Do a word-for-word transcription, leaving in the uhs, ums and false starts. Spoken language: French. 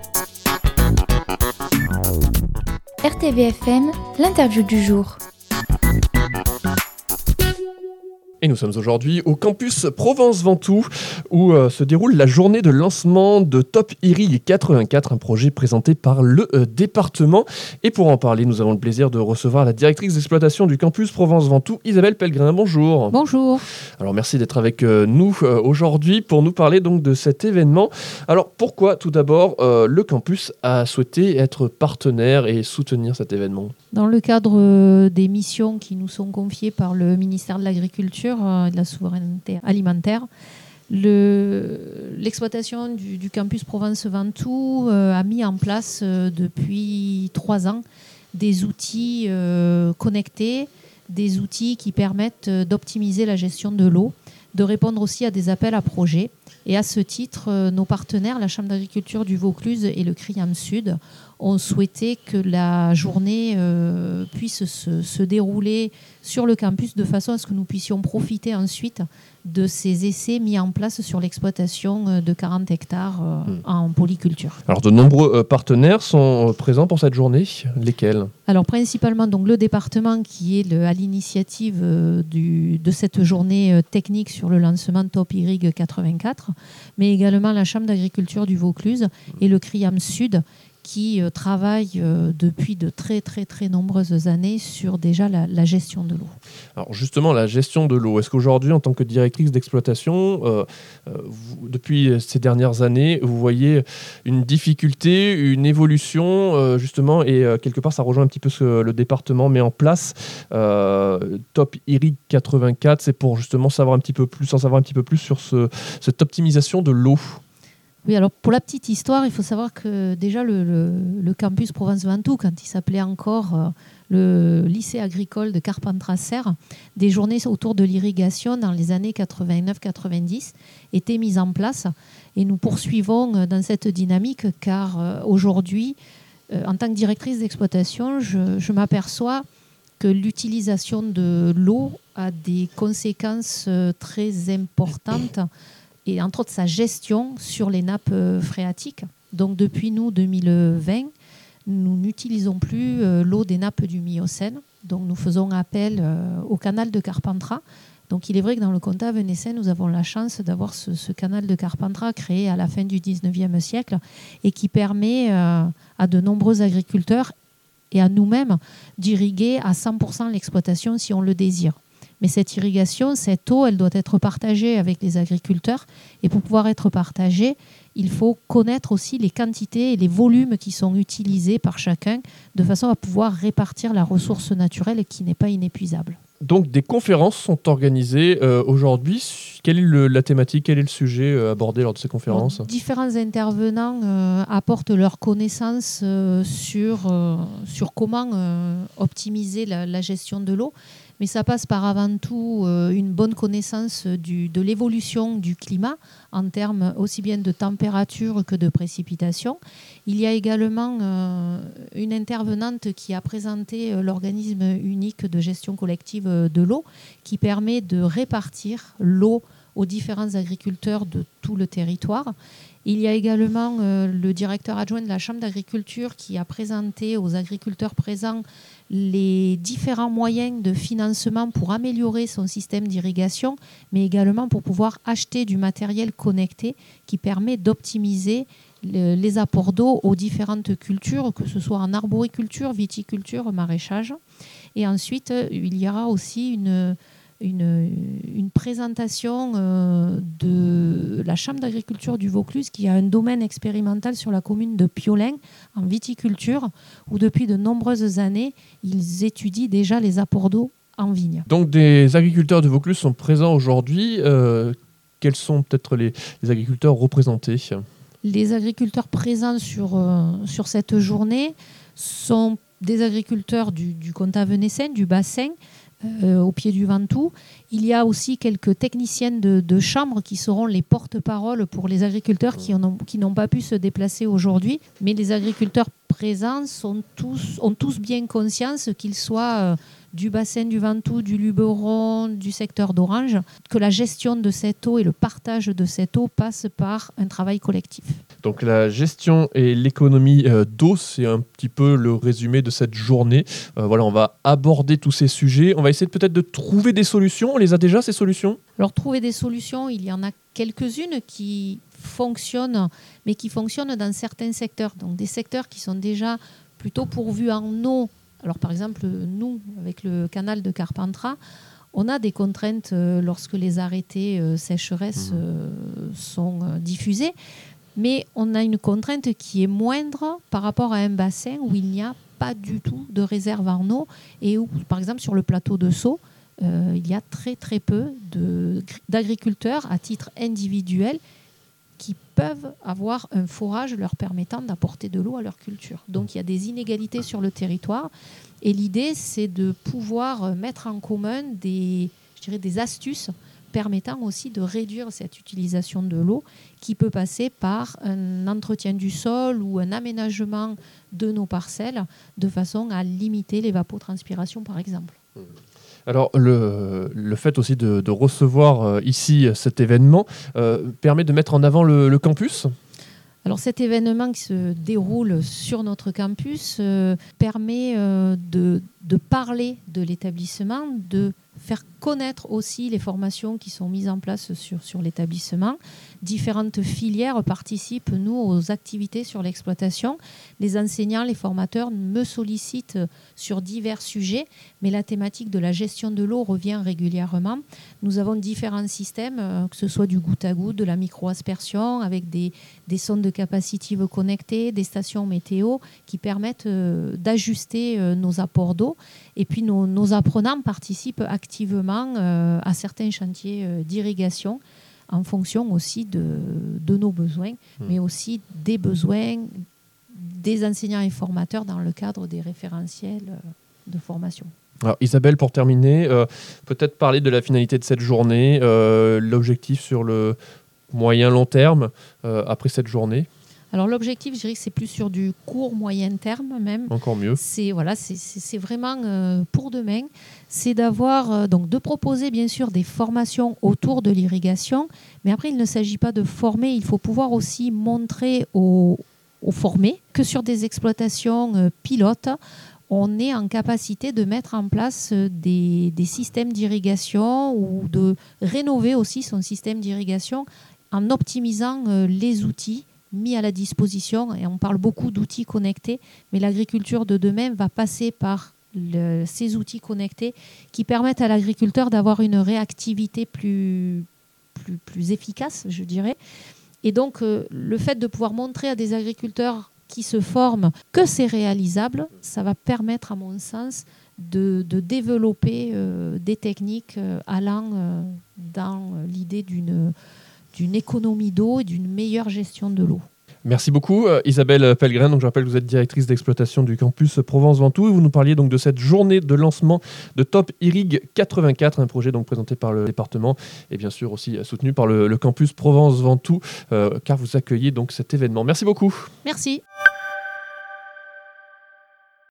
R T V F M, l'interview du jour. Et nous sommes aujourd'hui au campus Provence-Ventoux où euh, se déroule la journée de lancement de Top Irig quatre-vingt-quatre, un projet présenté par le euh, département. Et pour en parler, nous avons le plaisir de recevoir la directrice d'exploitation du campus Provence-Ventoux, Isabelle Pellegrin. Bonjour. Bonjour. Alors merci d'être avec euh, nous euh, aujourd'hui pour nous parler donc de cet événement. Alors pourquoi tout d'abord euh, le campus a souhaité être partenaire et soutenir cet événement ? Dans le cadre des missions qui nous sont confiées par le ministère de l'Agriculture et de la souveraineté alimentaire, le, l'exploitation du, du campus Provence-Ventoux euh, a mis en place euh, depuis trois ans des outils euh, connectés, des outils qui permettent d'optimiser la gestion de l'eau, de répondre aussi à des appels à projets. Et à ce titre, euh, nos partenaires, la Chambre d'agriculture du Vaucluse et le CRIAM Sud, ont souhaité que la journée euh, puisse se, se dérouler sur le campus de façon à ce que nous puissions profiter ensuite de ces essais mis en place sur l'exploitation de quarante hectares euh, mmh. en polyculture. Alors de nombreux euh, partenaires sont présents pour cette journée. Lesquels ? Alors principalement donc, le département qui est le, à l'initiative euh, du, de cette journée euh, technique sur le lancement Top Irig quatre-vingt-quatre, mais également la Chambre d'agriculture du Vaucluse et le CRIAM Sud qui euh, travaille euh, depuis de très très très nombreuses années sur déjà la, la gestion de l'eau. Alors justement, la gestion de l'eau, est-ce qu'aujourd'hui, en tant que directrice d'exploitation, euh, euh, vous, depuis ces dernières années, vous voyez une difficulté, une évolution, euh, justement, et euh, quelque part, ça rejoint un petit peu ce que le département met en place. Euh, Top Irig quatre-vingt-quatre, c'est pour justement savoir un petit peu plus, en savoir un petit peu plus sur ce, cette optimisation de l'eau. Oui, alors pour la petite histoire, il faut savoir que déjà le, le, le campus Provence-Ventoux, quand il s'appelait encore euh, le lycée agricole de Carpentras-Serres, des journées autour de l'irrigation dans les années quatre-vingt-neuf quatre-vingt-dix étaient mises en place. Et nous poursuivons dans cette dynamique car euh, aujourd'hui, euh, en tant que directrice d'exploitation, je, je m'aperçois que l'utilisation de l'eau a des conséquences euh, très importantes et entre autres sa gestion sur les nappes euh, phréatiques. Donc depuis nous, deux mille vingt, nous n'utilisons plus euh, l'eau des nappes du Miocène. Donc nous faisons appel euh, au canal de Carpentras. Donc il est vrai que dans le comtat venaissin, nous avons la chance d'avoir ce, ce canal de Carpentras créé à la fin du dix-neuvième siècle et qui permet euh, à de nombreux agriculteurs et à nous-mêmes d'irriguer à cent pour cent l'exploitation si on le désire. Mais cette irrigation, cette eau, elle doit être partagée avec les agriculteurs. Et pour pouvoir être partagée, il faut connaître aussi les quantités et les volumes qui sont utilisés par chacun, de façon à pouvoir répartir la ressource naturelle qui n'est pas inépuisable. Donc des conférences sont organisées euh, aujourd'hui. Quelle est le, la thématique, quel est le sujet euh, abordé lors de ces conférences ? Donc, différents intervenants euh, apportent leurs connaissances euh, sur, euh, sur comment euh, optimiser la, la gestion de l'eau. Mais ça passe par avant tout euh, une bonne connaissance du, de l'évolution du climat en termes aussi bien de température que de précipitation. Il y a également euh, une intervenante qui a présenté euh, l'organisme unique de gestion collective de l'eau qui permet de répartir l'eau aux différents agriculteurs de tout le territoire. Il y a également euh, le directeur adjoint de la Chambre d'agriculture qui a présenté aux agriculteurs présents les différents moyens de financement pour améliorer son système d'irrigation, mais également pour pouvoir acheter du matériel connecté qui permet d'optimiser le, les apports d'eau aux différentes cultures, que ce soit en arboriculture, viticulture, maraîchage. Et ensuite, il y aura aussi une... Une, une présentation euh, de la Chambre d'agriculture du Vaucluse qui a un domaine expérimental sur la commune de Piolin en viticulture où depuis de nombreuses années, ils étudient déjà les apports d'eau en vigne. Donc des agriculteurs de Vaucluse sont présents aujourd'hui. Euh, quels sont peut-être les, les agriculteurs représentés ? Les agriculteurs présents sur, euh, sur cette journée sont des agriculteurs du, du comtat venaissin, du bassin, Euh, au pied du Ventoux. Il y a aussi quelques techniciennes de, de chambre qui seront les porte-paroles pour les agriculteurs qui, en ont, qui n'ont pas pu se déplacer aujourd'hui. Mais les agriculteurs présents sont tous, ont tous bien conscience qu'ils soient euh, du bassin du Ventoux, du Luberon, du secteur d'Orange, que la gestion de cette eau et le partage de cette eau passe par un travail collectif. Donc la gestion et l'économie euh, d'eau, c'est un petit peu le résumé de cette journée. Euh, voilà, on va aborder tous ces sujets. On va essayer peut-être de trouver des solutions. On les a déjà, ces solutions ? Alors, trouver des solutions, il y en a quelques-unes qui fonctionnent, mais qui fonctionnent dans certains secteurs. Donc, des secteurs qui sont déjà plutôt pourvus en eau. Alors, par exemple, nous, avec le canal de Carpentras, on a des contraintes euh, lorsque les arrêtés euh, sécheresse euh, sont euh, diffusés. Mais on a une contrainte qui est moindre par rapport à un bassin où il n'y a pas du tout de réserve en eau et où, par exemple, sur le plateau de Sceaux, euh, il y a très très peu de, d'agriculteurs à titre individuel qui peuvent avoir un forage leur permettant d'apporter de l'eau à leur culture. Donc il y a des inégalités sur le territoire et l'idée, c'est de pouvoir mettre en commun des, je dirais, des astuces permettant aussi de réduire cette utilisation de l'eau qui peut passer par un entretien du sol ou un aménagement de nos parcelles de façon à limiter l'évapotranspiration, par exemple. Alors, le, le fait aussi de, de recevoir euh, ici cet événement euh, permet de mettre en avant le, le campus ? Alors cet événement qui se déroule sur notre campus euh, permet euh, de, de parler de l'établissement, de faire connaître aussi les formations qui sont mises en place sur, sur l'établissement. Différentes filières participent, nous, aux activités sur l'exploitation. Les enseignants, les formateurs me sollicitent sur divers sujets, mais la thématique de la gestion de l'eau revient régulièrement. Nous avons différents systèmes, que ce soit du goutte à goutte, de la micro-aspersion, avec des, des sondes capacitives connectées, des stations météo qui permettent euh, d'ajuster euh, nos apports d'eau. Et puis nos, nos apprenants participent activement euh, à certains chantiers euh, d'irrigation en fonction aussi de, de nos besoins, mmh. mais aussi des besoins des enseignants et formateurs dans le cadre des référentiels euh, de formation. Alors Isabelle, pour terminer, euh, peut-être parler de la finalité de cette journée, euh, l'objectif sur le moyen long terme euh, après cette journée. Alors l'objectif, je dirais que c'est plus sur du court moyen terme même. Encore mieux. C'est voilà, c'est, c'est, c'est vraiment euh, pour demain, c'est d'avoir euh, donc de proposer bien sûr des formations autour de l'irrigation, mais après il ne s'agit pas de former, il faut pouvoir aussi montrer aux, aux formés que sur des exploitations euh, pilotes, on est en capacité de mettre en place des, des systèmes d'irrigation ou de rénover aussi son système d'irrigation en optimisant euh, les outils mis à la disposition, et on parle beaucoup d'outils connectés, mais l'agriculture de demain va passer par le, ces outils connectés qui permettent à l'agriculteur d'avoir une réactivité plus, plus, plus efficace, je dirais. Et donc, euh, le fait de pouvoir montrer à des agriculteurs qui se forment que c'est réalisable, ça va permettre, à mon sens, de, de développer euh, des techniques euh, allant euh, dans l'idée d'une d'une économie d'eau et d'une meilleure gestion de l'eau. Merci beaucoup euh, Isabelle Pellegrin. Donc, je rappelle que vous êtes directrice d'exploitation du campus Provence-Ventoux et vous nous parliez donc de cette journée de lancement de Top Irrig quatre-vingt-quatre, un projet donc présenté par le département et bien sûr aussi soutenu par le, le campus Provence-Ventoux euh, car vous accueillez donc cet événement. Merci beaucoup. Merci.